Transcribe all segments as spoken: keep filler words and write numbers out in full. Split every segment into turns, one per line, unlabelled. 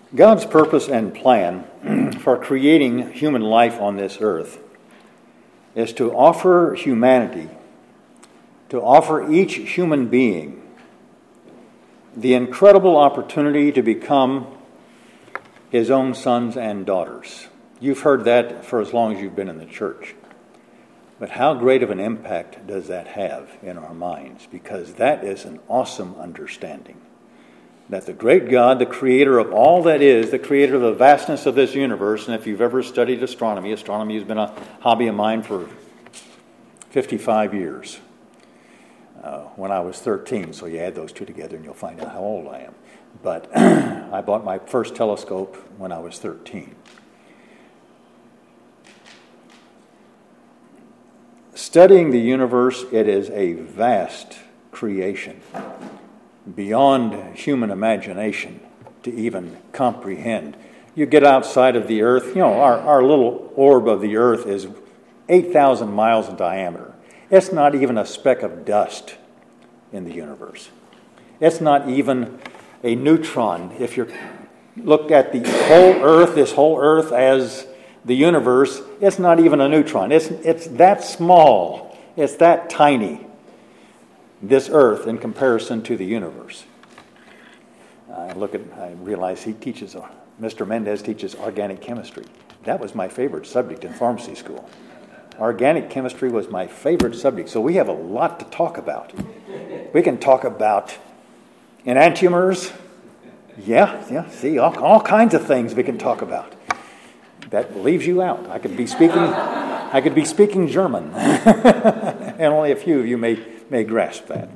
God's purpose and plan for creating human life on this earth is to offer humanity, to offer each human being the incredible opportunity to become his own sons and daughters. You've heard that for as long as you've been in the church. But how great of an impact does that have in our minds? Because that is an awesome understanding. That the great God, the creator of all that is, the creator of the vastness of this universe, and if you've ever studied astronomy, astronomy has been a hobby of mine for fifty-five years. Uh, when I was thirteen, so you add those two together and you'll find out how old I am. But I bought my first telescope when I was thirteen. Studying the universe, it is a vast creation, beyond human imagination to even comprehend. You get outside of the earth, you know, our, our little orb of the earth is eight thousand miles in diameter. It's not even a speck of dust in the universe. It's not even a neutron. If you look at the whole earth, this whole earth as the universe, it's not even a neutron. It's, it's that small. It's that tiny. This earth in comparison to the universe. I look at, I realize he teaches, Mister Mendez teaches organic chemistry. That was my favorite subject in pharmacy school. Organic chemistry was my favorite subject. So we have a lot to talk about. We can talk about enantiomers. Yeah, yeah, see, all, all kinds of things we can talk about. That leaves you out. I could be speaking, I could be speaking German. And only a few of you may may grasp that.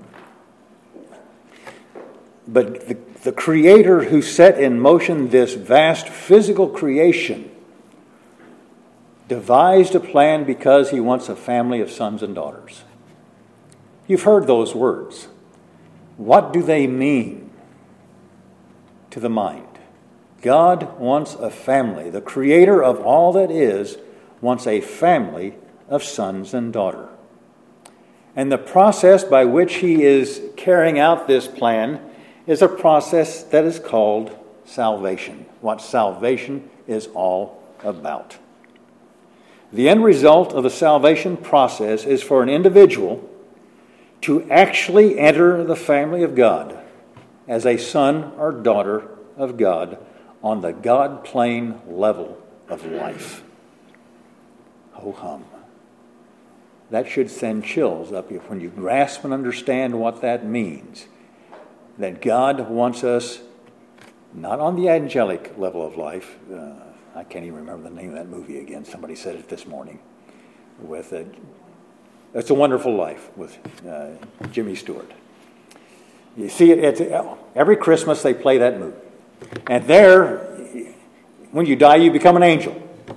But the, the Creator who set in motion this vast physical creation devised a plan because he wants a family of sons and daughters. You've heard those words. What do they mean to the mind? God wants a family. The Creator of all that is wants a family of sons and daughters. And the process by which he is carrying out this plan is a process that is called salvation. What salvation is all about. The end result of the salvation process is for an individual to actually enter the family of God as a son or daughter of God on the God plane level of life. Ho hum. That should send chills up you when you grasp and understand what that means. That God wants us not on the angelic level of life. Uh, I can't even remember the name of that movie again. Somebody said it this morning. With a, It's a Wonderful Life with uh, Jimmy Stewart. You see it it's, every Christmas they play that movie. And there, when you die, you become an angel.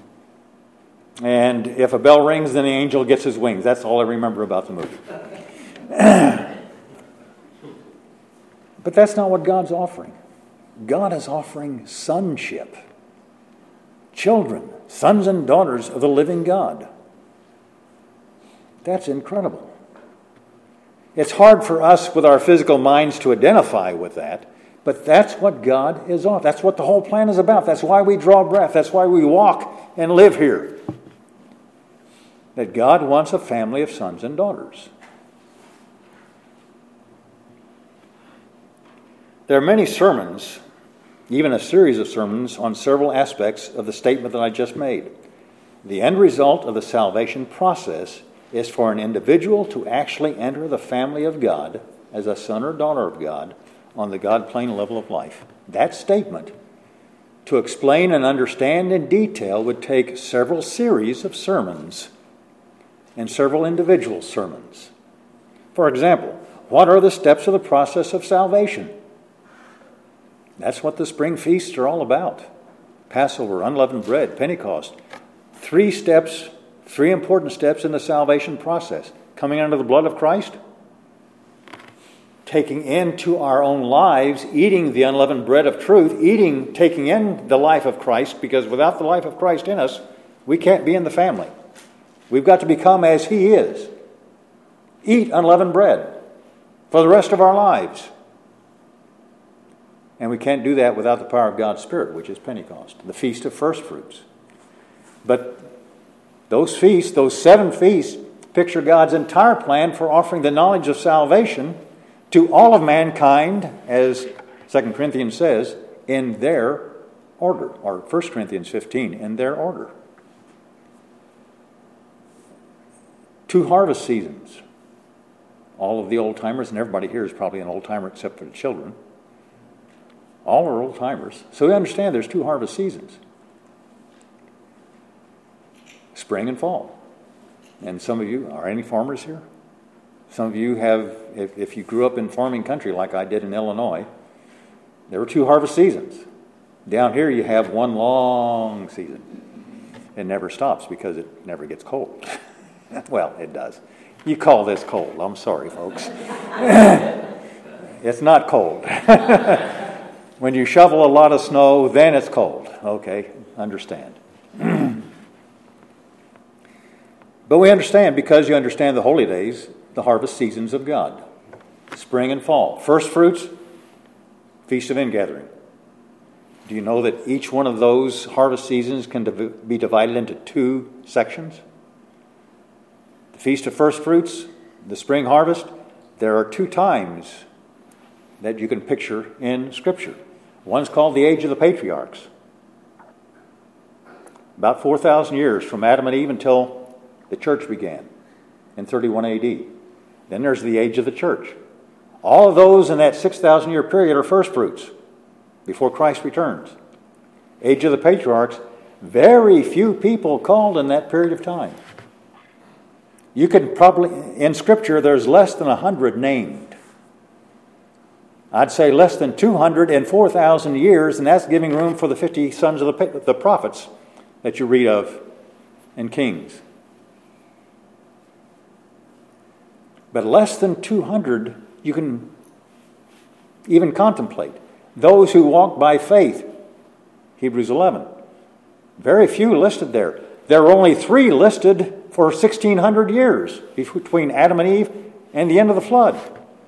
And if a bell rings, then the angel gets his wings. That's all I remember about the movie. But that's not what God's offering. God is offering sonship. Children, sons and daughters of the living God. That's incredible. It's hard for us with our physical minds to identify with that, but that's what God is offering. That's what the whole plan is about. That's why we draw breath. That's why we walk and live here. That God wants a family of sons and daughters. There are many sermons, even a series of sermons, on several aspects of the statement that I just made. The end result of the salvation process is for an individual to actually enter the family of God as a son or daughter of God on the God plane level of life. That statement, to explain and understand in detail, would take several series of sermons and several individual sermons. For example, what are the steps of the process of salvation? That's what the spring feasts are all about. Passover, unleavened bread, Pentecost. Three steps, three important steps in the salvation process. Coming under the blood of Christ, taking into our own lives, eating the unleavened bread of truth, eating, taking in the life of Christ, because without the life of Christ in us, we can't be in the family. We've got to become as he is. Eat unleavened bread for the rest of our lives. And we can't do that without the power of God's Spirit, which is Pentecost, the Feast of First Fruits. But those feasts, those seven feasts, picture God's entire plan for offering the knowledge of salvation to all of mankind, as Second Corinthians says, in their order, or First Corinthians fifteen, in their order. Two harvest seasons. All of the old-timers, and everybody here is probably an old-timer except for the children. All are old-timers. So we understand there's two harvest seasons. Spring and fall. And some of you, are any farmers here? Some of you have, if, if you grew up in farming country like I did in Illinois, there were two harvest seasons. Down here you have one long season. It never stops because it never gets cold. Well, it does. You call this cold. I'm sorry, folks. It's not cold. When you shovel a lot of snow, then it's cold. Okay, understand. But we understand, because you understand the holy days, the harvest seasons of God. Spring and fall. First fruits, Feast of Ingathering. Do you know that each one of those harvest seasons can div- be divided into two sections? The Feast of First Fruits, the spring harvest, there are two times that you can picture in Scripture. One's called the Age of the Patriarchs. About four thousand years from Adam and Eve until the church began in thirty-one A D. Then there's the Age of the Church. All of those in that six thousand year period are first fruits before Christ returns. Age of the Patriarchs, very few people called in that period of time. You could probably, in Scripture, there's less than one hundred named. I'd say less than two hundred in four thousand years, and that's giving room for the fifty sons of the, the prophets that you read of in Kings. But less than two hundred you can even contemplate. Those who walk by faith, Hebrews eleven. Very few listed there. There are only three listed for sixteen hundred years between Adam and Eve and the end of the flood.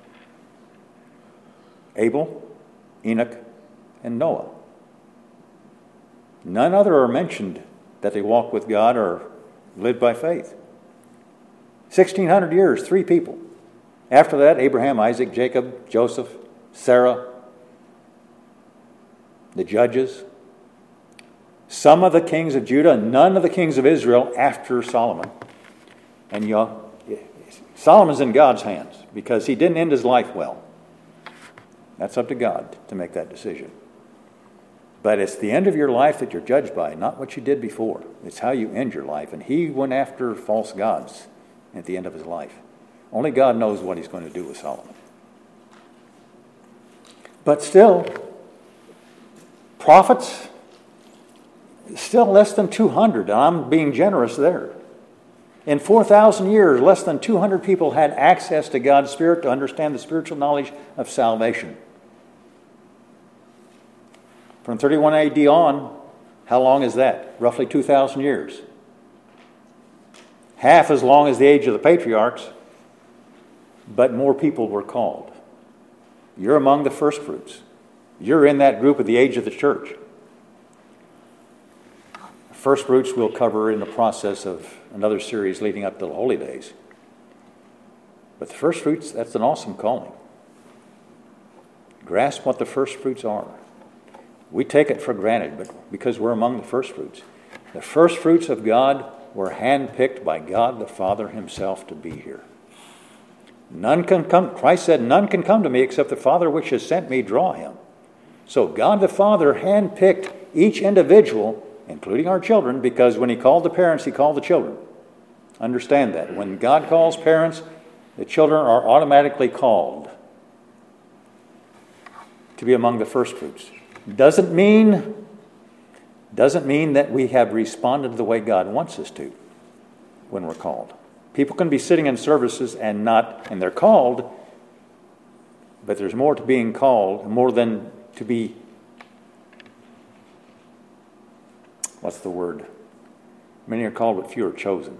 Abel, Enoch, and Noah. None other are mentioned that they walked with God or lived by faith. sixteen hundred years, three people. After that, Abraham, Isaac, Jacob, Joseph, Sarah, the judges, some of the kings of Judah, none of the kings of Israel after Solomon. And you know, Solomon's in God's hands because he didn't end his life well. That's up to God to make that decision. But it's the end of your life that you're judged by, not what you did before. It's how you end your life. And he went after false gods at the end of his life. Only God knows what he's going to do with Solomon. But still, prophets, still less than two hundred. I'm being generous there. In four thousand years, less than two hundred people had access to God's Spirit to understand the spiritual knowledge of salvation. From thirty-one A D on, how long is that? Roughly two thousand years. Half as long as the Age of the Patriarchs, but more people were called. You're among the first fruits. You're in that group of the age of the church. First fruits we'll cover in the process of another series leading up to the holy days. But the first fruits, that's an awesome calling. Grasp what the first fruits are. We take it for granted, but because we're among the first fruits. The first fruits of God were handpicked by God the Father himself to be here. None can come, Christ said, none can come to me except the Father which has sent me draw him. So God the Father handpicked each individual, including our children, because when he called the parents, he called the children. Understand that. When God calls parents, the children are automatically called to be among the first fruits. Doesn't mean, doesn't mean that we have responded the way God wants us to when we're called. People can be sitting in services and not, and they're called, but there's more to being called, more than to be, what's the word? Many are called, but few are chosen.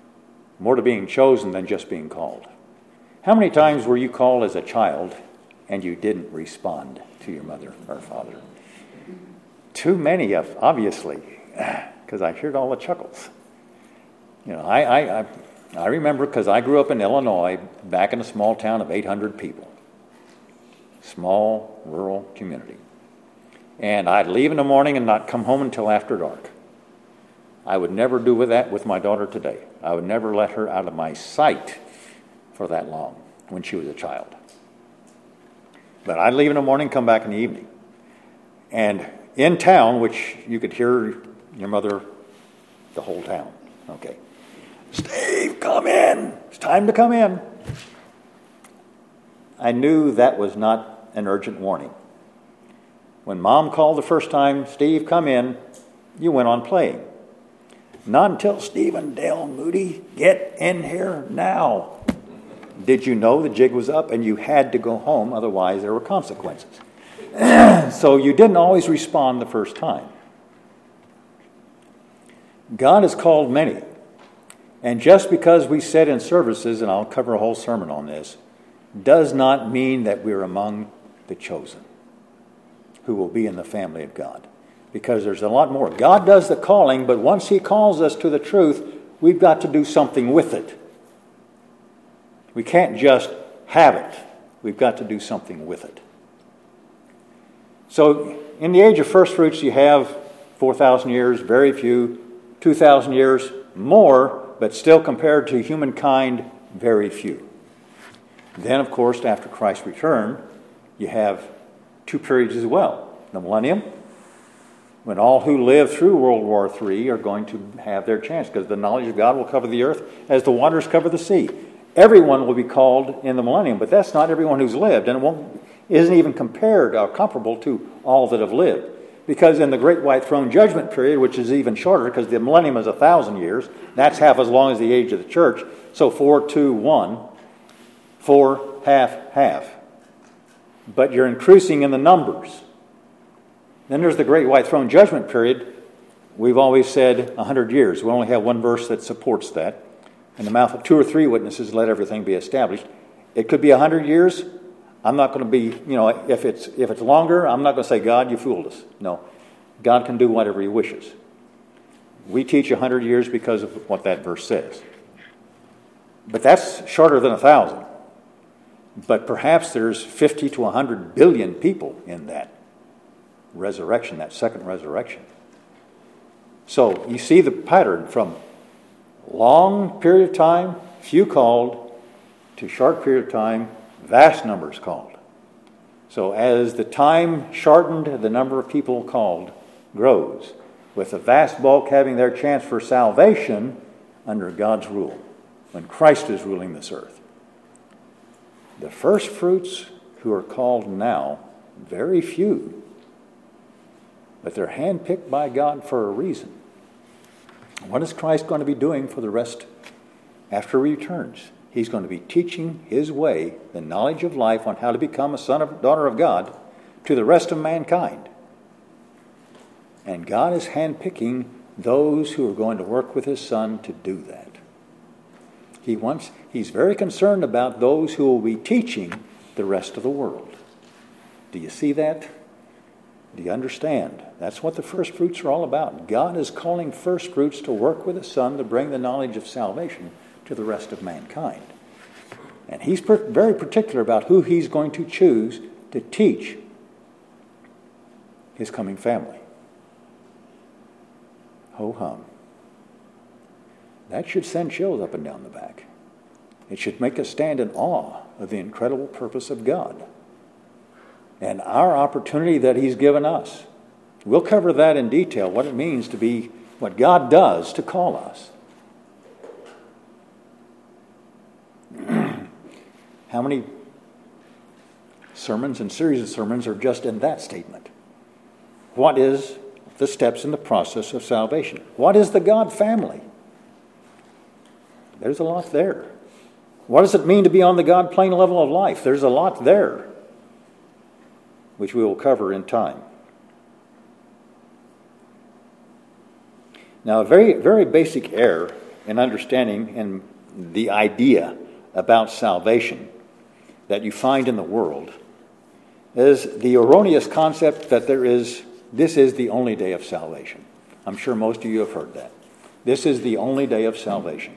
More to being chosen than just being called. How many times were you called as a child and you didn't respond to your mother or father. Too many of, obviously, because I heard all the chuckles. You know, I I, I, I remember because I grew up in Illinois, back in a small town of eight hundred people. Small, rural community. And I'd leave in the morning and not come home until after dark. I would never do with that with my daughter today. I would never let her out of my sight for that long when she was a child. But I'd leave in the morning, come back in the evening. And in town, which you could hear your mother, the whole town. Okay. Steve, come in. It's time to come in. I knew that was not an urgent warning. When Mom called the first time, Steve, come in, you went on playing. Not until Steve and Dale Moody, get in here now, did you know the jig was up and you had to go home, otherwise there were consequences. So you didn't always respond the first time. God has called many. And just because we said in services, and I'll cover a whole sermon on this, does not mean that we're among the chosen who will be in the family of God. Because there's a lot more. God does the calling, but once He calls us to the truth, we've got to do something with it. We can't just have it. We've got to do something with it. So in the age of first fruits, you have four thousand years, very few, two thousand years, more, but still compared to humankind, very few. Then, of course, after Christ's return, you have two periods as well. The millennium, when all who live through World War Three are going to have their chance, because the knowledge of God will cover the earth as the waters cover the sea. Everyone will be called in the millennium, but that's not everyone who's lived, and it won't, isn't even compared or comparable to all that have lived. Because in the Great White Throne Judgment period, which is even shorter, because the millennium is a thousand years, that's half as long as the age of the church, so four, two, one, four, half, half. But you're increasing in the numbers. Then there's the Great White Throne Judgment period. We've always said one hundred years. We only have one verse that supports that. In the mouth of two or three witnesses, let everything be established. It could be one hundred years. I'm not going to be, you know, if it's if it's longer, I'm not going to say, God, you fooled us. No. God can do whatever He wishes. We teach one hundred years because of what that verse says. But that's shorter than one thousand. But perhaps there's fifty to one hundred billion people in that resurrection, that second resurrection. So you see the pattern from long period of time, few called, to short period of time, vast numbers called. So as the time shortened, the number of people called grows, with the vast bulk having their chance for salvation under God's rule, when Christ is ruling this earth. The first fruits who are called now, very few, but they're handpicked by God for a reason. What is Christ going to be doing for the rest after He returns? He's going to be teaching His way, the knowledge of life on how to become a son or daughter of God to the rest of mankind. And God is handpicking those who are going to work with His Son to do that. He wants, He's very concerned about those who will be teaching the rest of the world. Do you see that? Do you understand? That's what the first fruits are all about. God is calling first fruits to work with His Son to bring the knowledge of salvation to the rest of mankind. And He's per- very particular about who He's going to choose to teach His coming family. Ho-hum. That should send chills up and down the back. It should make us stand in awe of the incredible purpose of God and our opportunity that He's given us. We'll cover that in detail, what it means to be, what God does to call us. How many sermons and series of sermons are just in that statement? What is the steps in the process of salvation? What is the God family? There's a lot there. What does it mean to be on the God plane level of life? There's a lot there, which we will cover in time. Now, a very, very basic error in understanding and the idea about salvation that you find in the world is the erroneous concept that there is, this is the only day of salvation. I'm sure most of you have heard that. This is the only day of salvation.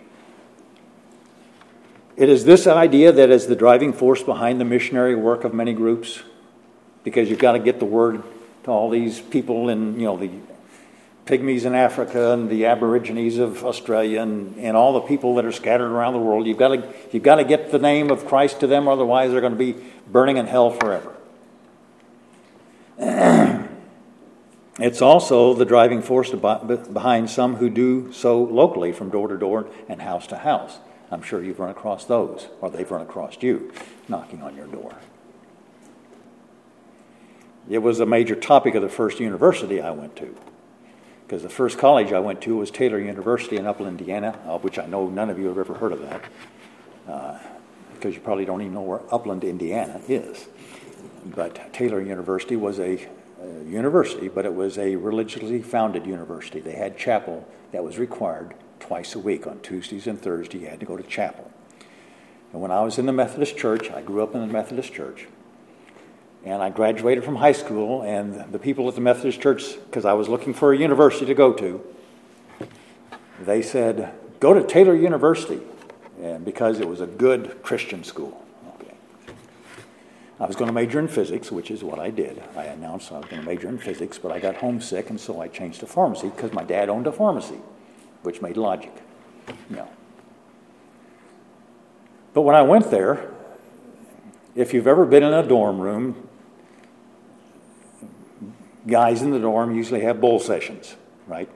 It is this idea that is the driving force behind the missionary work of many groups, because you've got to get the word to all these people in, you know, the Pygmies in Africa and the Aborigines of Australia and, and all the people that are scattered around the world. You've got to you've got to get the name of Christ to them, otherwise they're going to be burning in hell forever. It's also the driving force behind some who do so locally from door to door and house to house. I'm sure you've run across those, or they've run across you, knocking on your door. It was a major topic of the first university I went to, because the first college I went to was Taylor University in Upland, Indiana, uh, which I know none of you have ever heard of that, uh, because you probably don't even know where Upland, Indiana is. But Taylor University was a uh, university, but it was a religiously founded university. They had chapel that was required twice a week. On Tuesdays and Thursdays, you had to go to chapel. And when I was in the Methodist Church, I grew up in the Methodist Church, and I graduated from high school, and the people at the Methodist Church, because I was looking for a university to go to, they said, go to Taylor University, and because it was a good Christian school. Okay. I was going to major in physics, which is what I did. I announced I was going to major in physics, but I got homesick, and so I changed to pharmacy because my dad owned a pharmacy, which made logic. You know. But when I went there, if you've ever been in a dorm room, guys in the dorm usually have bull sessions, right?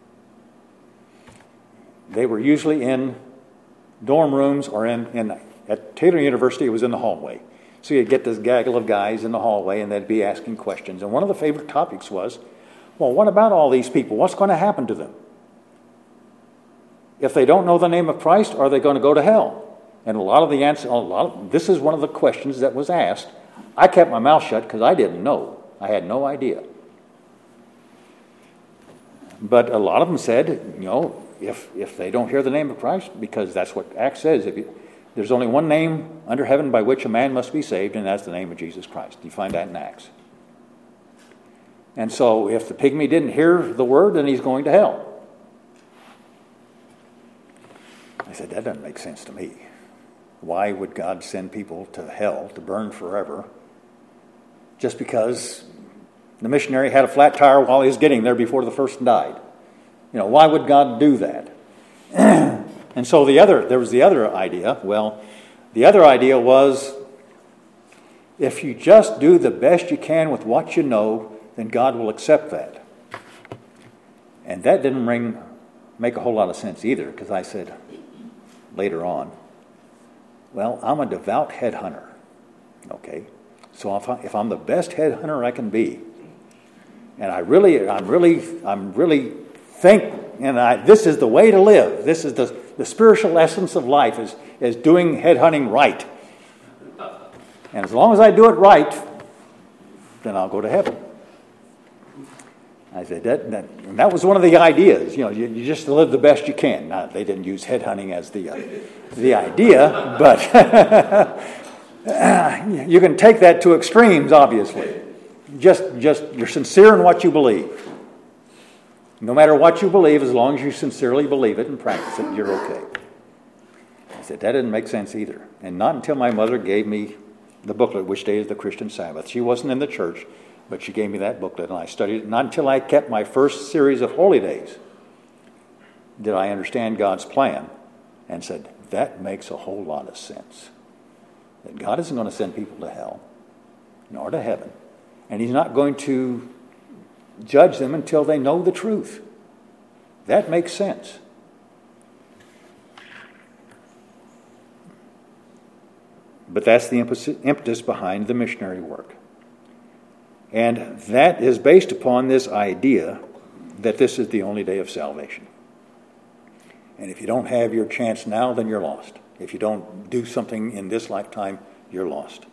They were usually in dorm rooms or in, in at Taylor University, it was in the hallway. So you'd get this gaggle of guys in the hallway, and they'd be asking questions. And one of the favorite topics was, well, what about all these people? What's going to happen to them? If they don't know the name of Christ, are they going to go to hell? And a lot of the answer, a lot of, this is one of the questions that was asked. I kept my mouth shut because I didn't know. I had no idea. But a lot of them said, you know, if if they don't hear the name of Christ, because that's what Acts says, if you, there's only one name under heaven by which a man must be saved, and that's the name of Jesus Christ. You find that in Acts. And so if the pygmy didn't hear the word, then he's going to hell. I said, that doesn't make sense to me. Why would God send people to hell to burn forever just because the missionary had a flat tire while he was getting there before the first died? You know, why would God do that? And so the other, there was the other idea. Well, the other idea was, if you just do the best you can with what you know, then God will accept that. And that didn't ring, make a whole lot of sense either, because I said later on, well, I'm a devout headhunter. Okay, so if, I, if I'm the best headhunter I can be, and I really, I'm really, I'm really think, and I, this is the way to live. This is the the spiritual essence of life is is doing headhunting right. And as long as I do it right, then I'll go to heaven. I said that that, and that was one of the ideas. You know, you, you just live the best you can. Now, they didn't use headhunting as the uh, the idea, but you can take that to extremes. Obviously, just just you're sincere in what you believe. No matter what you believe, as long as you sincerely believe it and practice it, you're okay. I said that didn't make sense either, and not until my mother gave me the booklet, Which Day is the Christian Sabbath. She wasn't in the church, but she gave me that booklet, and I studied it. Not until I kept my first series of holy days did I understand God's plan and said, that makes a whole lot of sense. That God isn't going to send people to hell, nor to heaven. And he's not going to judge them until they know the truth. That makes sense. But that's the impetus behind the missionary work. And that is based upon this idea that this is the only day of salvation. And if you don't have your chance now, then you're lost. If you don't do something in this lifetime, you're lost.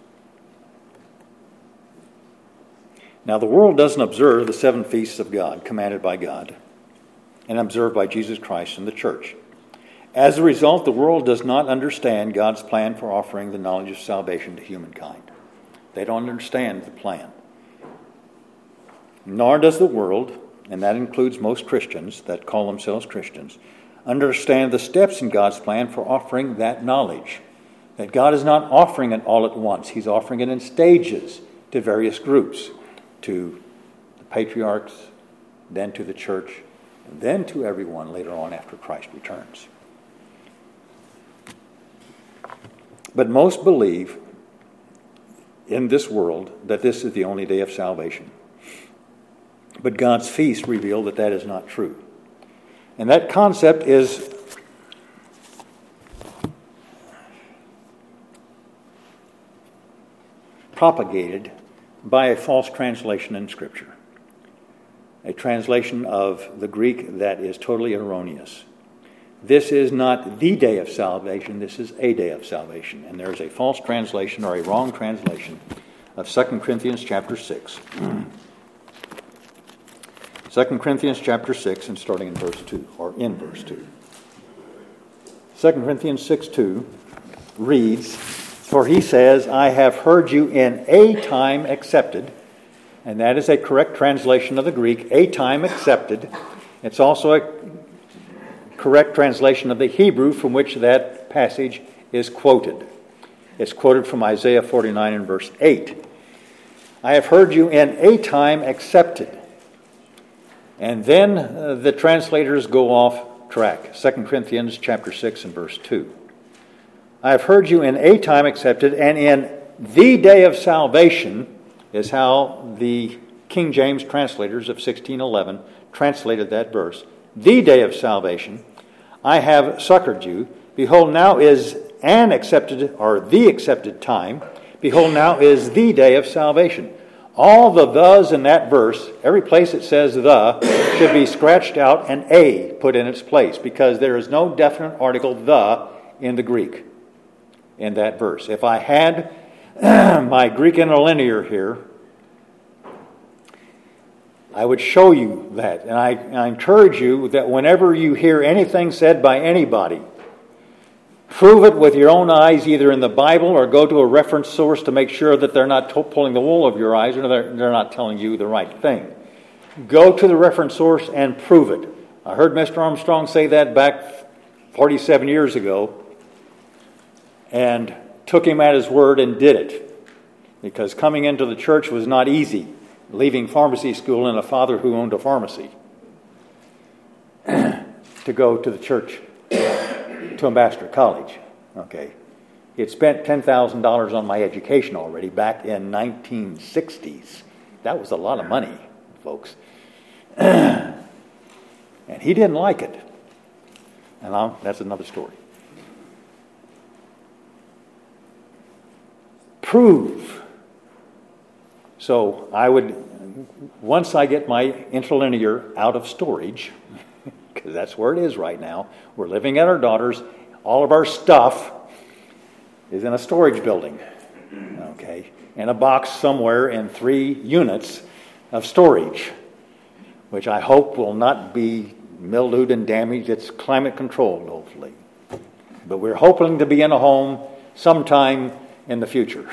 Now, the world doesn't observe the seven feasts of God commanded by God and observed by Jesus Christ in the church. As a result, the world does not understand God's plan for offering the knowledge of salvation to humankind. They don't understand the plan. Nor does the world, and that includes most Christians that call themselves Christians, understand the steps in God's plan for offering that knowledge. That God is not offering it all at once. He's offering it in stages to various groups, to the patriarchs, then to the church, and then to everyone later on after Christ returns. But most believe in this world that this is the only day of salvation. But God's feasts reveal that that is not true. And that concept is propagated by a false translation in Scripture. A translation of the Greek that is totally erroneous. This is not the day of salvation, this is a day of salvation. And there is a false translation or a wrong translation of Second Corinthians chapter six. Second Corinthians chapter six, and starting in verse two, or in verse two. Second Corinthians six two reads, "For he says, I have heard you in a time accepted," and that is a correct translation of the Greek, a time accepted. It's also a correct translation of the Hebrew from which that passage is quoted. It's quoted from Isaiah forty-nine and verse eight. "I have heard you in a time accepted." And then uh, the translators go off track. Second Corinthians chapter six and verse two. "I have heard you in a time accepted, and in the day of salvation," is how the King James translators of sixteen eleven translated that verse. "The day of salvation, I have succored you. Behold, now is an accepted, or the accepted time. Behold, now is the day of salvation." All the thes in that verse, every place it says the, should be scratched out and a put in its place, because there is no definite article the in the Greek in that verse. If I had my Greek interlinear here, I would show you that. And I, I encourage you that whenever you hear anything said by anybody, prove it with your own eyes, either in the Bible or go to a reference source to make sure that they're not to- pulling the wool over your eyes or they're, they're not telling you the right thing. Go to the reference source and prove it. I heard Mister Armstrong say that back forty-seven years ago and took him at his word and did it. Because coming into the church was not easy, leaving pharmacy school and a father who owned a pharmacy to go to the church, to Ambassador College. Okay. He had spent ten thousand dollars on my education already back in nineteen sixties. That was a lot of money, folks. And he didn't like it. And I'll, that's another story. Prove. So I would, once I get my interlinear out of storage, because that's where it is right now. We're living at our daughter's. All of our stuff is in a storage building, okay, in a box somewhere in three units of storage, which I hope will not be mildewed and damaged. It's climate controlled, hopefully. But we're hoping to be in a home sometime in the future.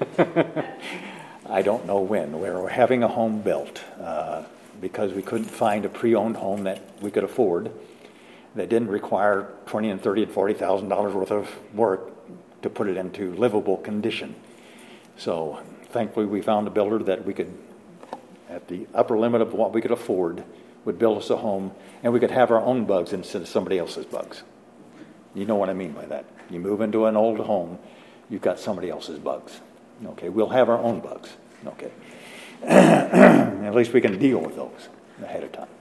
I don't know when. We're having a home built. Uh, because we couldn't find a pre-owned home that we could afford that didn't require twenty and thirty and forty thousand dollars worth of work to put it into livable condition. So thankfully we found a builder that we could, at the upper limit of what we could afford, would build us a home, and we could have our own bugs instead of somebody else's bugs. You know what I mean by that. You move into an old home, you've got somebody else's bugs. Okay, we'll have our own bugs. Okay. At least we can deal with those ahead of time.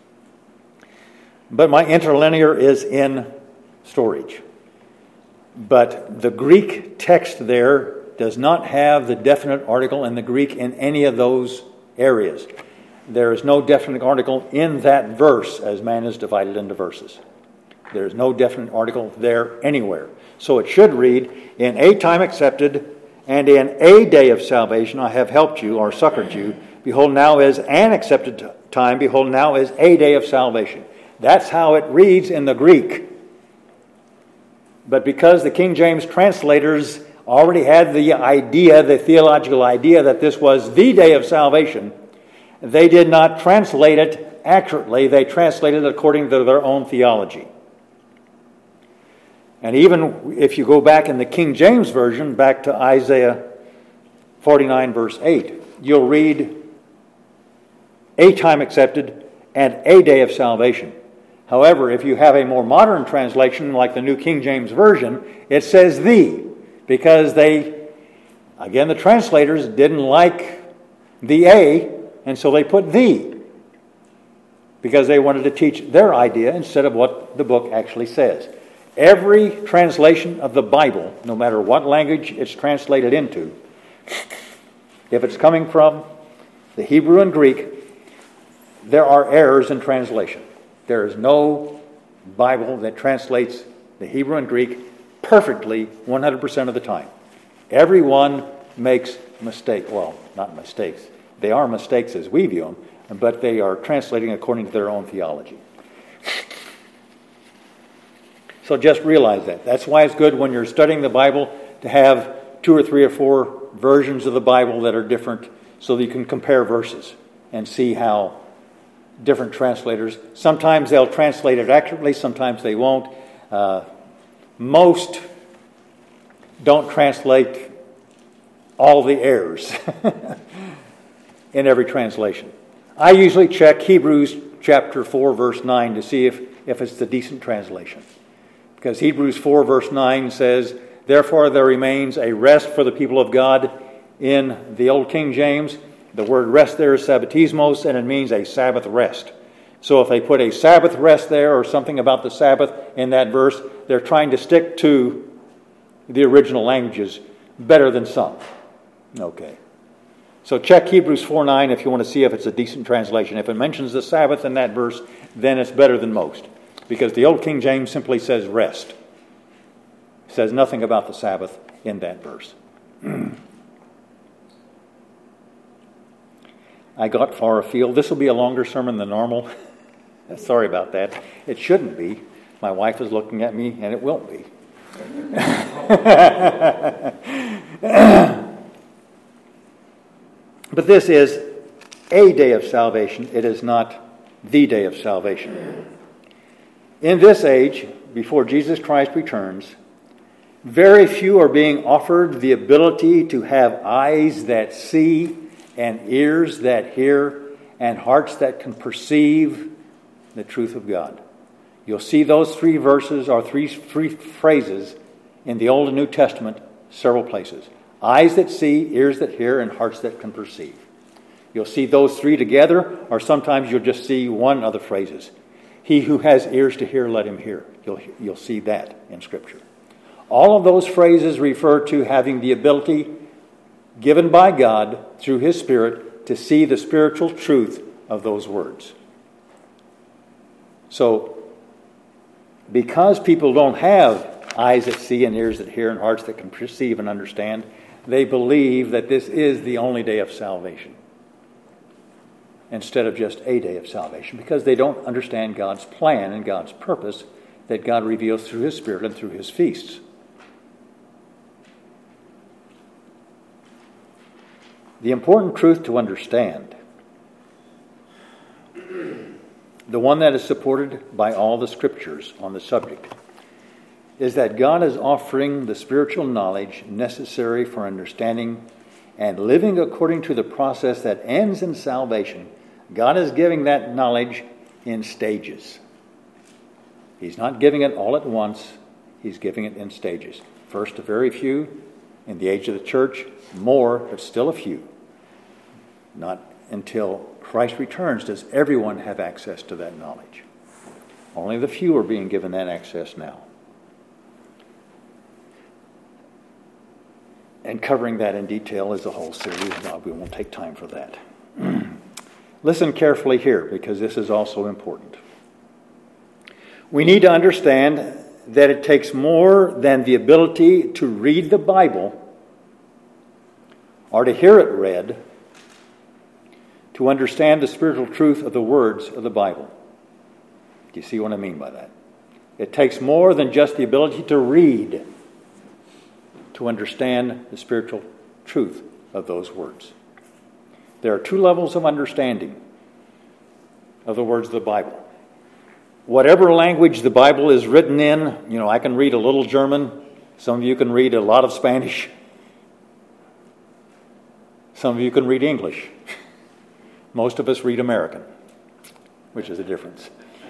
But my interlinear is in storage. But the Greek text there does not have the definite article in the Greek in any of those areas. There is no definite article in that verse as man is divided into verses. There is no definite article there anywhere. So it should read, in a time accepted, and in a day of salvation I have helped you or succored you. Behold, now is an accepted time. Behold, now is a day of salvation. That's how it reads in the Greek. But because the King James translators already had the idea, the theological idea, that this was the day of salvation. They did not translate it accurately. They translated it according to their own theology. And even if you go back in the King James Version, back to Isaiah forty-nine, verse eight, you'll read, a time accepted and a day of salvation. However, if you have a more modern translation, like the New King James Version, it says the, because they, again, the translators didn't like the a, and so they put the, because they wanted to teach their idea instead of what the book actually says. Every translation of the Bible, no matter what language it's translated into, if it's coming from the Hebrew and Greek, there are errors in translation. There is no Bible that translates the Hebrew and Greek perfectly one hundred percent of the time. Everyone makes mistakes. Well, not mistakes. They are mistakes as we view them, but they are translating according to their own theology. So just realize that. That's why it's good when you're studying the Bible to have two or three or four versions of the Bible that are different so that you can compare verses and see how different translators, sometimes they'll translate it accurately, sometimes they won't. Uh, most don't translate all the errors in every translation. I usually check Hebrews chapter four, verse nine to see if, if it's the decent translation. Because Hebrews four, verse nine says, therefore there remains a rest for the people of God. In the Old King James, the word rest there is sabbatismos, and it means a Sabbath rest. So if they put a Sabbath rest there or something about the Sabbath in that verse, they're trying to stick to the original languages better than some. Okay. So check Hebrews four nine if you want to see if it's a decent translation. If it mentions the Sabbath in that verse, then it's better than most. Because the Old King James simply says rest. It says nothing about the Sabbath in that verse. I got far afield. This will be a longer sermon than normal. Sorry about that. It shouldn't be. My wife is looking at me, and it won't be. But this is a day of salvation. It is not the day of salvation. In this age, before Jesus Christ returns, very few are being offered the ability to have eyes that see and ears that hear and hearts that can perceive the truth of God. You'll see those three verses or three, three phrases in the Old and New Testament several places. Eyes that see, ears that hear, and hearts that can perceive. You'll see those three together, or sometimes you'll just see one of the phrases. He who has ears to hear, let him hear. You'll, you'll see that in Scripture. All of those phrases refer to having the ability given by God through His Spirit to see the spiritual truth of those words. So, because people don't have eyes that see and ears that hear and hearts that can perceive and understand, they believe that this is the only day of salvation instead of just a day of salvation, because they don't understand God's plan and God's purpose that God reveals through His Spirit and through His feasts. The important truth to understand, the one that is supported by all the Scriptures on the subject, is that God is offering the spiritual knowledge necessary for understanding and living according to the process that ends in salvation. God is giving that knowledge in stages. He's not giving it all at once. He's giving it in stages. First, a very few. In the age of the church, more, but still a few. Not until Christ returns does everyone have access to that knowledge. Only the few are being given that access now. And covering that in detail is a whole series. No, we won't take time for that. Listen carefully here, because this is also important. We need to understand that it takes more than the ability to read the Bible or to hear it read to understand the spiritual truth of the words of the Bible. Do you see what I mean by that? It takes more than just the ability to read to understand the spiritual truth of those words. There are two levels of understanding of the words of the Bible. Whatever language the Bible is written in, you know, I can read a little German. Some of you can read a lot of Spanish. Some of you can read English. Most of us read American, which is a difference.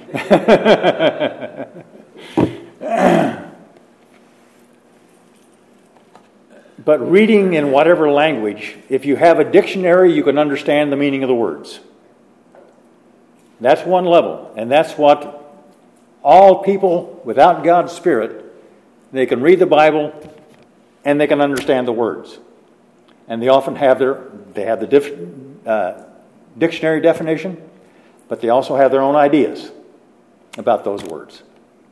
But reading in whatever language, if you have a dictionary, you can understand the meaning of the words. That's one level, and that's what all people without God's Spirit, they can read the Bible and they can understand the words. And they often have their, they have the diff, uh, dictionary definition, but they also have their own ideas about those words.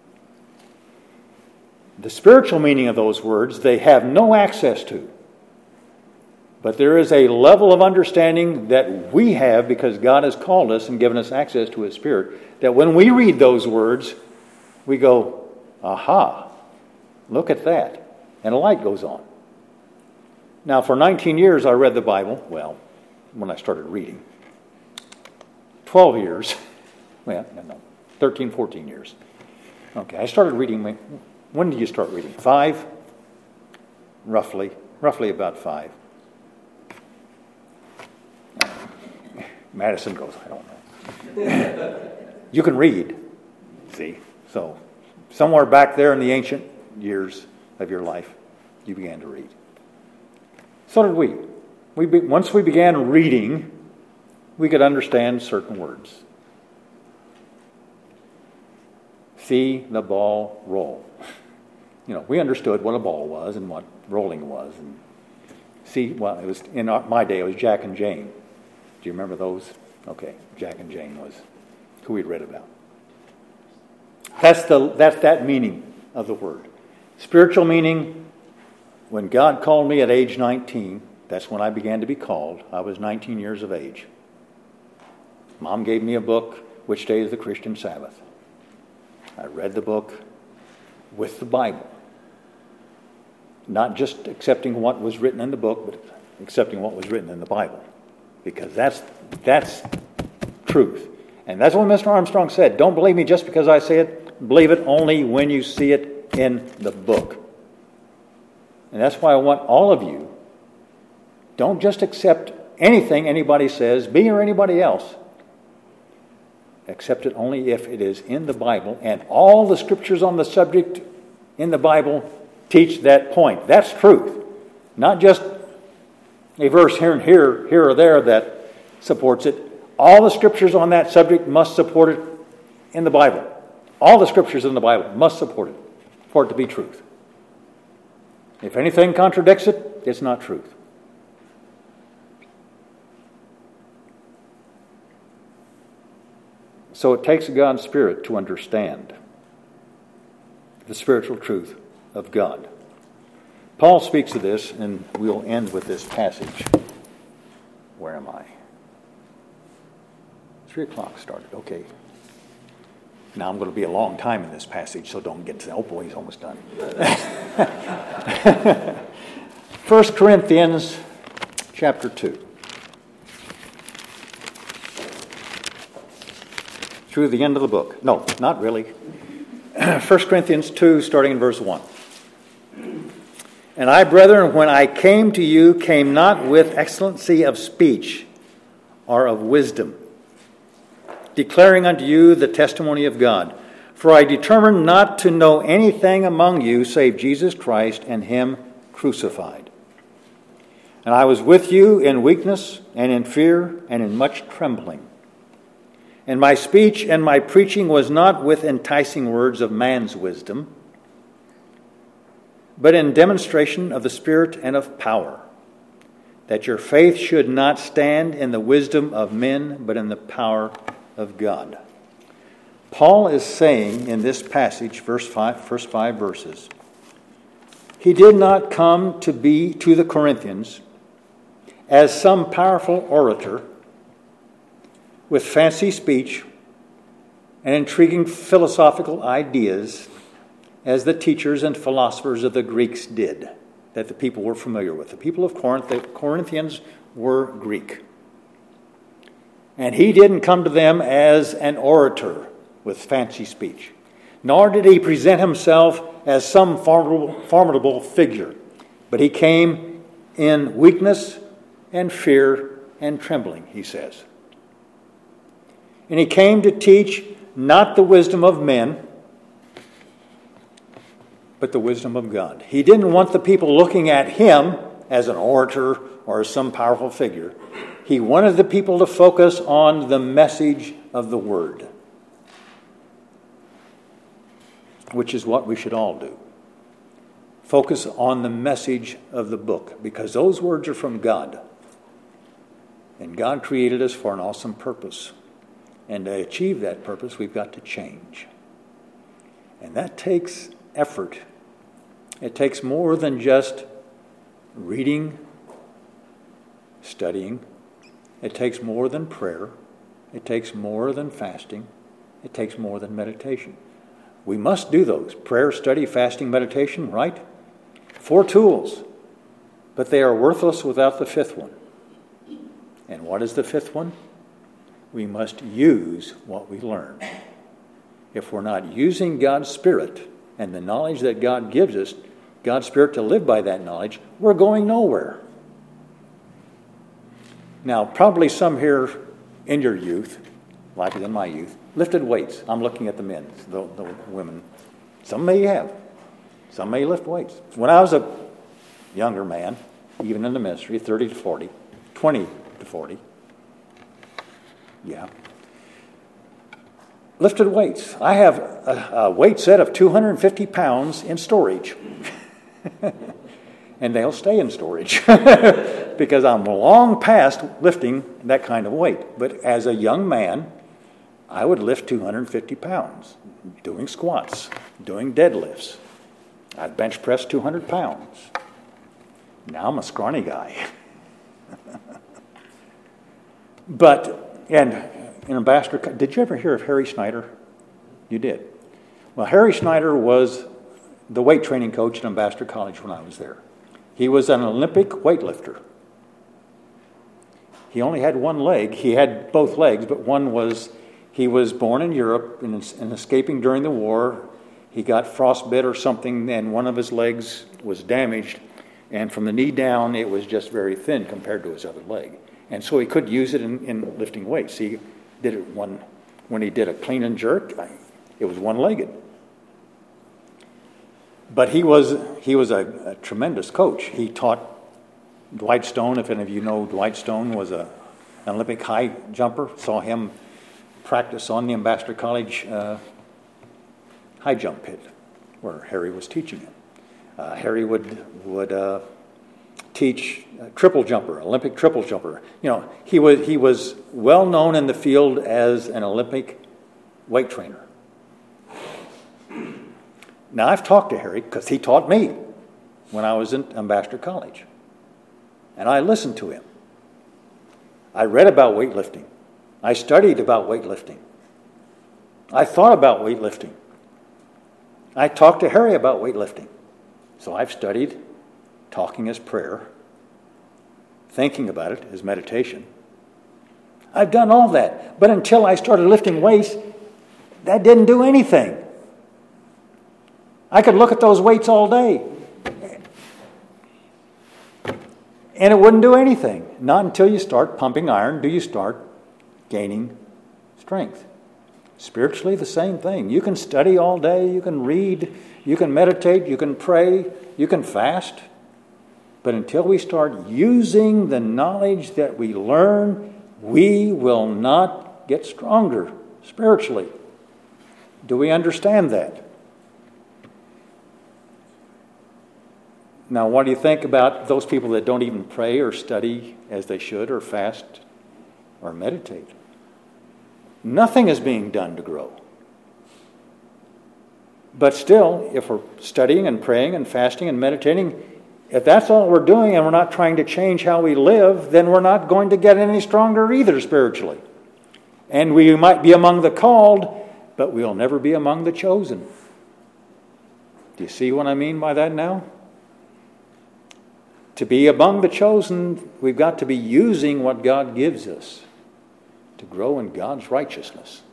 The spiritual meaning of those words, they have no access to. But there is a level of understanding that we have because God has called us and given us access to His Spirit, that when we read those words, we go, aha, look at that. And a light goes on. Now, for nineteen years, I read the Bible. Well, when I started reading. twelve years. Well, no, thirteen, fourteen years. Okay, I started reading. My, when did you start reading? Five? Roughly. Roughly about five. Madison goes, I don't know. You can read, see. So, somewhere back there in the ancient years of your life, you began to read. So did we. We be, once we began reading, we could understand certain words. See the ball roll. You know, we understood what a ball was and what rolling was. And see, well, it was in our, my day, it was Jack and Jane. Do you remember those? Okay, Jack and Jane was who we'd read about. That's the that's that meaning of the word. Spiritual meaning, when God called me at age nineteen, that's when I began to be called. I was nineteen years of age. Mom gave me a book, Which Day is the Christian Sabbath? I read the book with the Bible. Not just accepting what was written in the book, but accepting what was written in the Bible. Because that's that's truth. And that's what Mister Armstrong said. Don't believe me just because I say it. Believe it only when you see it in the book. And that's why I want all of you, don't just accept anything anybody says, me or anybody else. Accept it only if it is in the Bible. And all the scriptures on the subject in the Bible teach that point. That's truth. Not just a verse here and here, here or there that supports it. All the scriptures on that subject must support it in the Bible. All the scriptures in the Bible must support it for it to be truth. If anything contradicts it, it's not truth. So it takes God's Spirit to understand the spiritual truth of God. Paul speaks of this, and we'll end with this passage. Where am I? Three o'clock started. Okay. Now I'm going to be a long time in this passage, so don't get to, oh boy, he's almost done. First Corinthians chapter two. Through the end of the book. No, not really. First Corinthians two, starting in verse one. And I, brethren, when I came to you, came not with excellency of speech or of wisdom, declaring unto you the testimony of God. For I determined not to know anything among you save Jesus Christ and Him crucified. And I was with you in weakness and in fear and in much trembling. And my speech and my preaching was not with enticing words of man's wisdom, but in demonstration of the Spirit and of power, that your faith should not stand in the wisdom of men, but in the power of God. Paul is saying in this passage, verse five, first five verses, he did not come to be to the Corinthians as some powerful orator with fancy speech and intriguing philosophical ideas as the teachers and philosophers of the Greeks did. that the people were familiar with. The people of Corinth, the Corinthians were Greek. And he didn't come to them as an orator with fancy speech, nor did he present himself as some formidable, formidable figure, but he came in weakness and fear and trembling, he says. And he came to teach not the wisdom of men, but the wisdom of God. He didn't want the people looking at him as an orator or as some powerful figure. He wanted the people to focus on the message of the Word, which is what we should all do. Focus on the message of the book, because those words are from God. And God created us for an awesome purpose. And to achieve that purpose, we've got to change. And that takes effort. It takes more than just reading, studying. It takes more than prayer. It takes more than fasting. It takes more than meditation. We must do those. Prayer, study, fasting, meditation, right? Four tools. But they are worthless without the fifth one. And what is the fifth one? We must use what we learn. If we're not using God's Spirit and the knowledge that God gives us, God's Spirit to live by that knowledge, we're going nowhere. Now, probably some here in your youth, like in my youth, lifted weights. I'm looking at the men, the, the women. Some may have. Some may lift weights. When I was a younger man, even in the ministry, thirty to forty, twenty to forty, yeah, lifted weights. I have a, a weight set of two hundred fifty pounds in storage. And they'll stay in storage because I'm long past lifting that kind of weight. But as a young man, I would lift two hundred fifty pounds, doing squats, doing deadlifts. I'd bench press two hundred pounds. Now I'm a scrawny guy. But, and in Ambassador, did you ever hear of Harry Snyder? You did. Well, Harry Snyder was the weight training coach at Ambassador College when I was there. He was an Olympic weightlifter. He only had one leg. He had both legs, but one was, he was born in Europe and, and escaping during the war. He got frostbite or something, and one of his legs was damaged. And from the knee down, it was just very thin compared to his other leg. And so he could use it in, in lifting weights. He did it one, when he did a clean and jerk, it was one-legged. But he was he was a, a tremendous coach. He taught Dwight Stone, if any of you know Dwight Stone, was a, an Olympic high jumper. Saw him practice on the Ambassador College uh, high jump pit where Harry was teaching him. Uh, Harry would would uh, teach a triple jumper, Olympic triple jumper. You know, he was he was well known in the field as an Olympic weight trainer. Now, I've talked to Harry because he taught me when I was in Ambassador College. And I listened to him. I read about weightlifting. I studied about weightlifting. I thought about weightlifting. I talked to Harry about weightlifting. So I've studied. Talking as prayer. Thinking about it as meditation. I've done all that. But until I started lifting weights, that didn't do anything. I could look at those weights all day. And it wouldn't do anything. Not until you start pumping iron do you start gaining strength. Spiritually, the same thing. You can study all day, you can read, you can meditate, you can pray, you can fast. But until we start using the knowledge that we learn, we will not get stronger spiritually. Do we understand that? Now, what do you think about those people that don't even pray or study as they should or fast or meditate? Nothing is being done to grow. But still, if we're studying and praying and fasting and meditating, if that's all we're doing and we're not trying to change how we live, then we're not going to get any stronger either spiritually. And we might be among the called, but we'll never be among the chosen. Do you see what I mean by that now? To be among the chosen, we've got to be using what God gives us to grow in God's righteousness.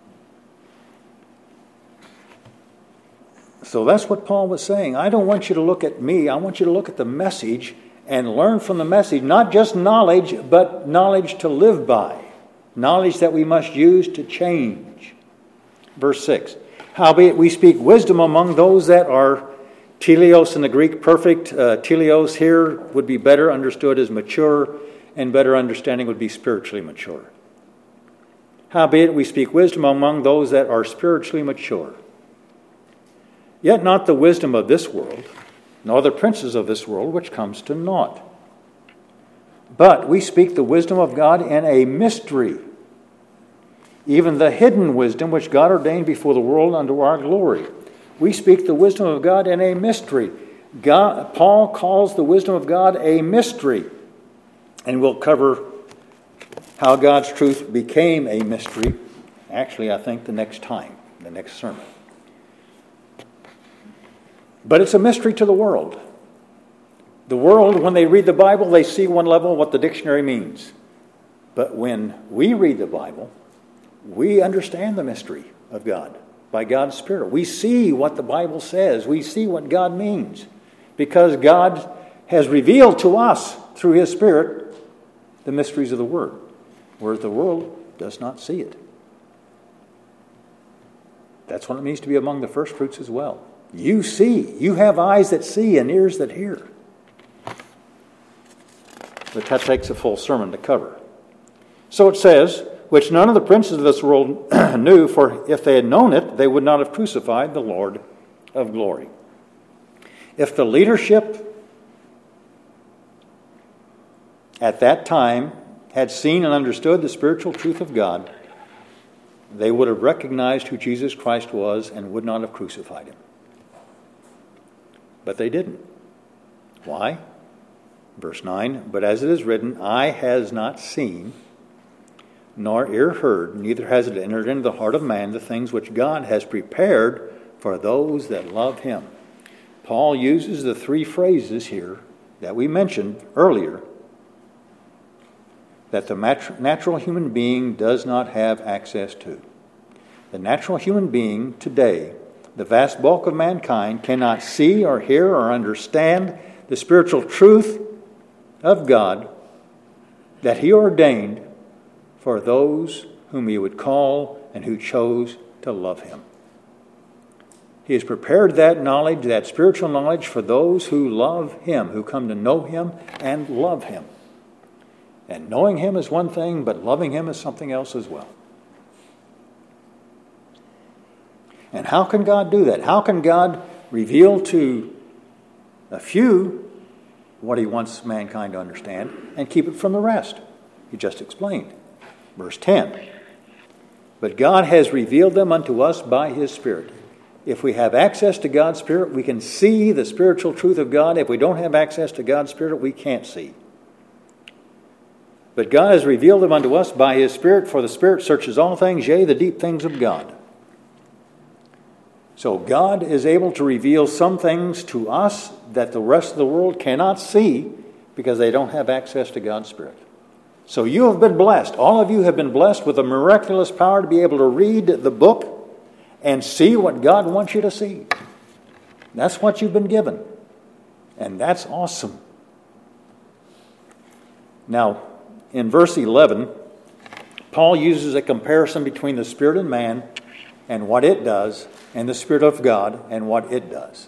So that's what Paul was saying. I don't want you to look at me. I want you to look at the message and learn from the message, not just knowledge, but knowledge to live by. Knowledge that we must use to change. Verse six. Howbeit we speak wisdom among those that are teleos in the Greek, perfect. Uh, teleos here would be better understood as mature, and better understanding would be spiritually mature. Howbeit we speak wisdom among those that are spiritually mature. Yet not the wisdom of this world, nor the princes of this world, which comes to naught. But we speak the wisdom of God in a mystery, even the hidden wisdom which God ordained before the world unto our glory. We speak the wisdom of God in a mystery. God, Paul calls the wisdom of God a mystery. And we'll cover how God's truth became a mystery, actually, I think, the next time, the next sermon. But it's a mystery to the world. The world, when they read the Bible, they see one level what the dictionary means. But when we read the Bible, we understand the mystery of God by God's Spirit. We see what the Bible says. We see what God means because God has revealed to us through His Spirit the mysteries of the Word, whereas the world does not see it. That's what it means to be among the first fruits as well. You see. You have eyes that see and ears that hear. But that takes a full sermon to cover. So it says, which none of the princes of this world knew, for if they had known it, they would not have crucified the Lord of glory. If the leadership at that time had seen and understood the spiritual truth of God, they would have recognized who Jesus Christ was and would not have crucified Him. But they didn't. Why? Verse nine, but as it is written, eye has not seen, nor ear heard, neither has it entered into the heart of man the things which God has prepared for those that love Him. Paul uses the three phrases here that we mentioned earlier that the natural human being does not have access to. The natural human being today, the vast bulk of mankind, cannot see or hear or understand the spiritual truth of God that He ordained for those whom He would call and who chose to love Him. He has prepared that knowledge, that spiritual knowledge, for those who love Him, who come to know Him and love Him. And knowing Him is one thing, but loving Him is something else as well. And how can God do that? How can God reveal to a few what He wants mankind to understand and keep it from the rest? He just explained. Verse ten. But God has revealed them unto us by His Spirit. If we have access to God's Spirit, we can see the spiritual truth of God. If we don't have access to God's Spirit, we can't see. But God has revealed them unto us by His Spirit, for the Spirit searches all things, yea, the deep things of God. So God is able to reveal some things to us that the rest of the world cannot see because they don't have access to God's Spirit. So you have been blessed. All of you have been blessed with a miraculous power to be able to read the book and see what God wants you to see. That's what you've been given. And that's awesome. Now, in verse eleven, Paul uses a comparison between the Spirit in man and what it does, and the Spirit of God and what it does.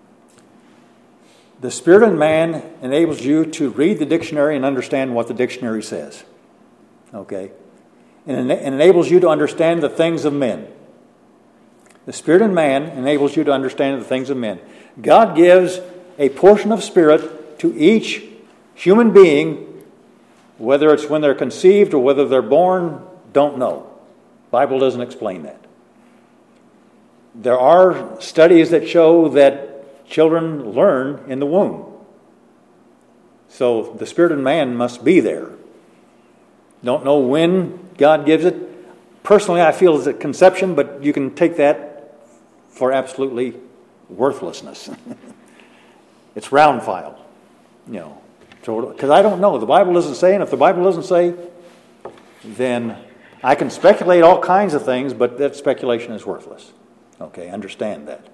The Spirit in man enables you to read the dictionary and understand what the dictionary says. Okay? And it enables you to understand the things of men. The Spirit in man enables you to understand the things of men. God gives a portion of Spirit to each human being, whether it's when they're conceived or whether they're born, don't know. The Bible doesn't explain that. There are studies that show that children learn in the womb. So the Spirit in man must be there. Don't know when God gives it. Personally, I feel it's at conception, but you can take that for absolutely worthlessness. It's round file, you know. So, because I don't know. The Bible doesn't say, and if the Bible doesn't say, then I can speculate all kinds of things, but that speculation is worthless. Okay, understand that.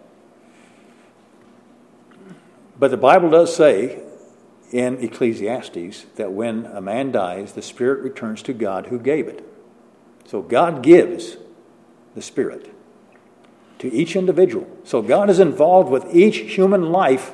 But the Bible does say in Ecclesiastes that when a man dies, the spirit returns to God who gave it. So God gives the spirit to each individual. So God is involved with each human life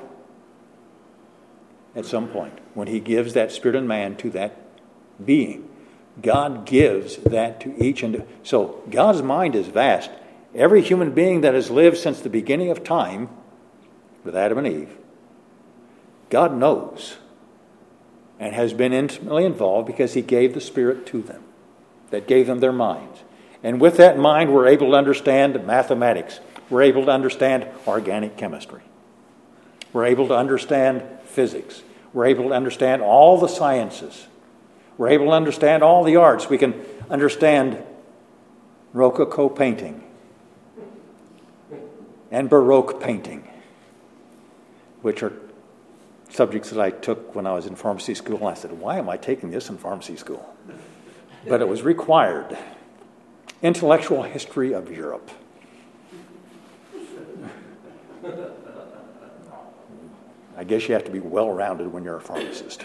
at some point when he gives that spirit in man to that being. God gives that to each individual. So God's mind is vast. Every human being that has lived since the beginning of time with Adam and Eve, God knows and has been intimately involved because he gave the Spirit to them, that gave them their minds. And with that mind, we're able to understand mathematics. We're able to understand organic chemistry. We're able to understand physics. We're able to understand all the sciences. We're able to understand all the arts. We can understand Rococo painting and Baroque painting, which are subjects that I took when I was in pharmacy school. And I said, why am I taking this in pharmacy school? But it was required. Intellectual history of Europe. I guess you have to be well-rounded when you're a pharmacist.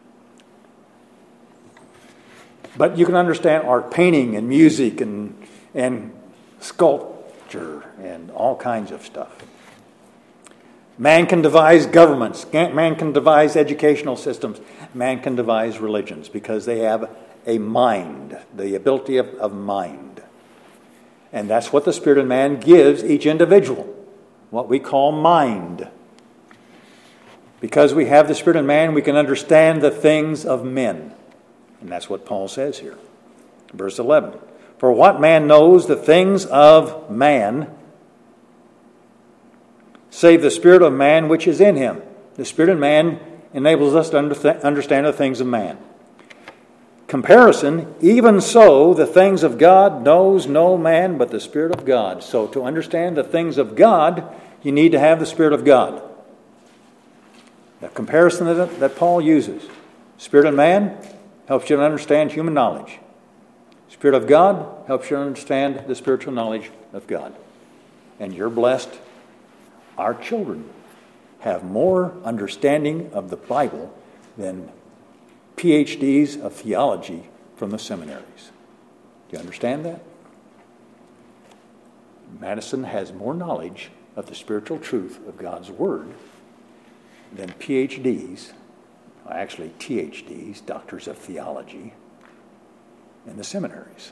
But you can understand art, painting and music and, and sculpture and all kinds of stuff. Man can devise governments. Man can devise educational systems. Man can devise religions because they have a mind, the ability of, of mind. And that's what the Spirit of man gives each individual, what we call mind. Because we have the Spirit of man, we can understand the things of men. And that's what Paul says here. Verse eleven. For what man knows the things of man, save the spirit of man which is in him? The Spirit of man enables us to understand the things of man. Comparison, even so, the things of God knows no man but the Spirit of God. So to understand the things of God, you need to have the Spirit of God. The comparison that, that Paul uses. Spirit of man helps you to understand human knowledge. Spirit of God helps you to understand the spiritual knowledge of God. And you're blessed. Our children have more understanding of the Bible than P H Ds of theology from the seminaries. Do you understand that? Madison has more knowledge of the spiritual truth of God's Word than P H Ds, actually T H Ds, doctors of theology, in the seminaries.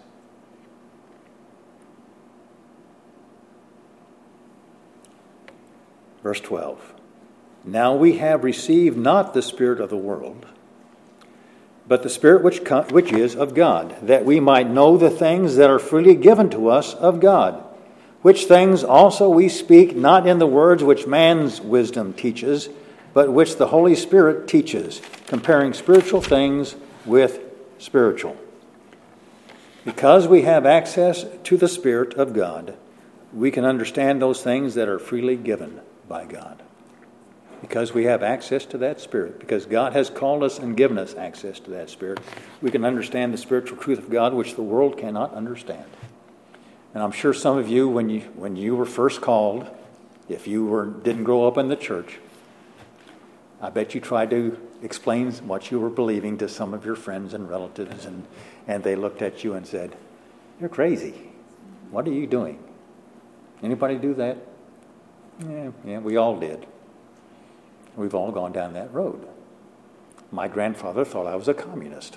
Verse twelve. Now we have received not the spirit of the world, but the Spirit which com- which is of God, that we might know the things that are freely given to us of God, which things also we speak not in the words which man's wisdom teaches, but which the Holy Spirit teaches, comparing spiritual things with spiritual. Because we have access to the Spirit of God, we can understand those things that are freely given by God. Because we have access to that Spirit, because God has called us and given us access to that Spirit, we can understand the spiritual truth of God, which the world cannot understand. And I'm sure some of you, when you when you were first called, if you were didn't grow up in the church, I bet you tried to explain what you were believing to some of your friends and relatives, and, and they looked at you and said, "You're crazy. What are you doing?" Anybody do that? Yeah, yeah, we all did. We've all gone down that road. My grandfather thought I was a communist.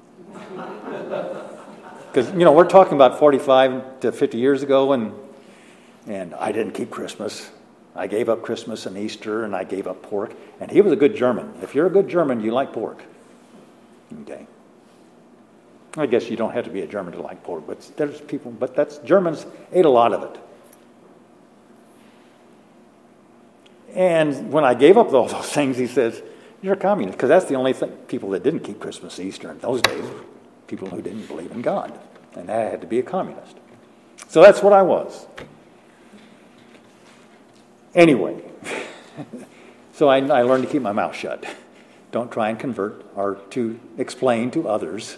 Because, you know, we're talking about forty-five to fifty years ago, and and I didn't keep Christmas. I gave up Christmas and Easter, and I gave up pork. And he was a good German. If you're a good German, you like pork. Okay. I guess you don't have to be a German to like pork, but there's people, but that's, Germans ate a lot of it. And when I gave up all those things, he says, "You're a communist," because that's the only thing, people that didn't keep Christmas, Easter in those days, people who didn't believe in God. And that had to be a communist. So that's what I was. Anyway, so I, I learned to keep my mouth shut. Don't try and convert or to explain to others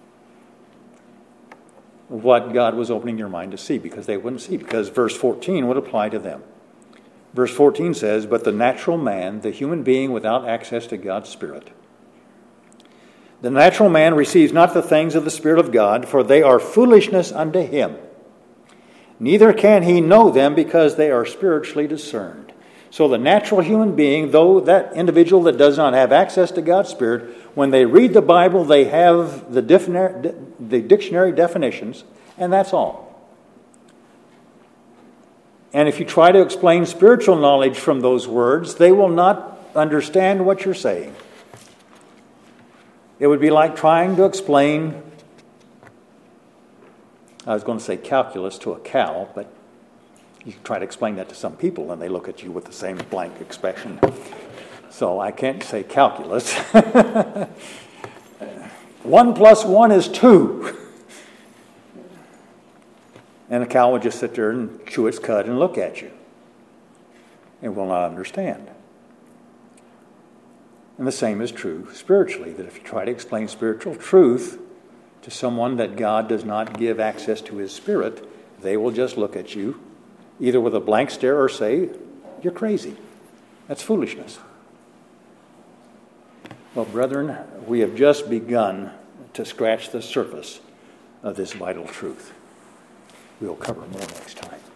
what God was opening your mind to see, because they wouldn't see, because verse fourteen would apply to them. Verse fourteen says, "But the natural man, the human being without access to God's Spirit, the natural man receives not the things of the Spirit of God, for they are foolishness unto him. Neither can he know them, because they are spiritually discerned." So the natural human being, though that individual that does not have access to God's Spirit, when they read the Bible, they have the dictionary, the dictionary definitions, and that's all. And if you try to explain spiritual knowledge from those words, they will not understand what you're saying. It would be like trying to explain, I was going to say calculus to a cow, but you can try to explain that to some people and they look at you with the same blank expression. So I can't say calculus. One plus one is two. And a cow would just sit there and chew its cud and look at you. It will not understand. And the same is true spiritually, that if you try to explain spiritual truth to someone that God does not give access to His Spirit, they will just look at you either with a blank stare or say, "You're crazy. That's foolishness." Well, brethren, we have just begun to scratch the surface of this vital truth. We'll cover more next time.